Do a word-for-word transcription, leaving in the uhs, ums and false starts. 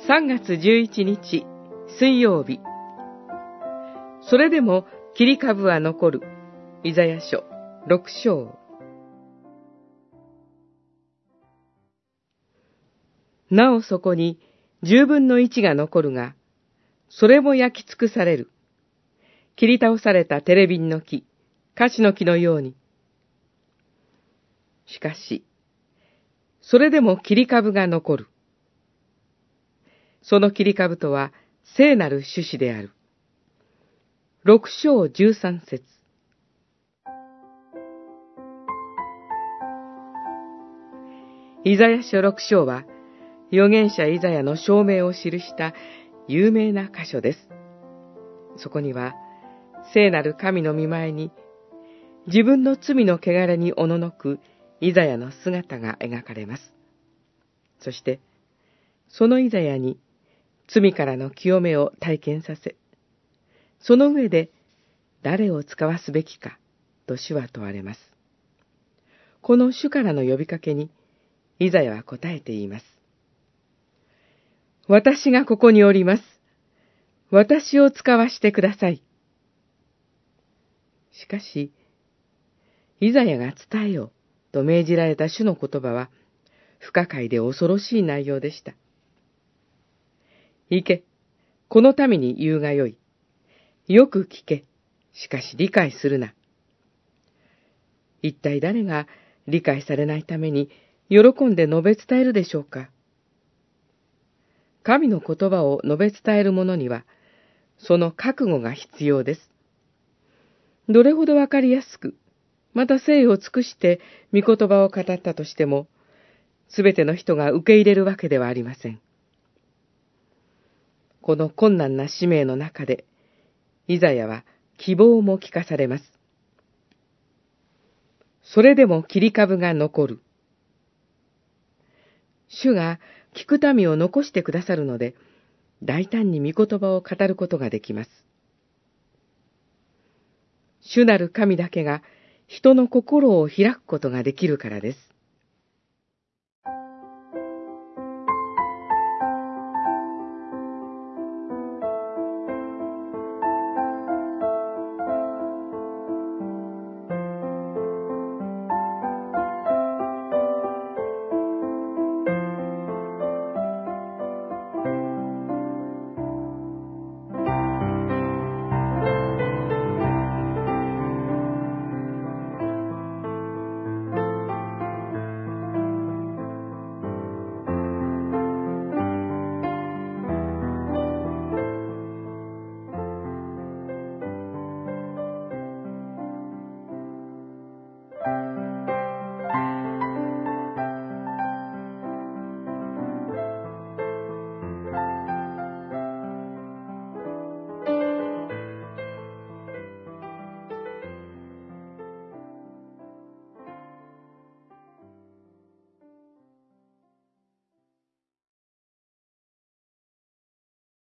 さんがつじゅういちにち水曜日。それでも切り株は残る。イザヤ書ろく章。なおそこに十分の一が残るが、それも焼き尽くされる。切り倒されたテレビンの木、カシの木のように。しかし、それでも切り株が残る。その切り株とは聖なる種子である。六章十三節。イザヤ書六章は、預言者イザヤの証明を記した有名な箇所です。そこには、聖なる神の御前に、自分の罪の汚れにおののくイザヤの姿が描かれます。そして、そのイザヤに、罪からの清めを体験させ、その上で誰を使わすべきかと主は問われます。この主からの呼びかけにイザヤは答えて言います。私がここにおります。私を使わしてください。しかし、イザヤが伝えよと命じられた主の言葉は不可解で恐ろしい内容でした。行け、この民に言うがよい。よく聞け、しかし理解するな。一体誰が理解されないために喜んで述べ伝えるでしょうか。神の言葉を述べ伝える者には、その覚悟が必要です。どれほどわかりやすく、また誠意を尽くして御言葉を語ったとしても、すべての人が受け入れるわけではありません。この困難な使命の中で、イザヤは希望も聞かされます。それでも切り株が残る。主が聞く民を残してくださるので、大胆に御言葉を語ることができます。主なる神だけが人の心を開くことができるからです。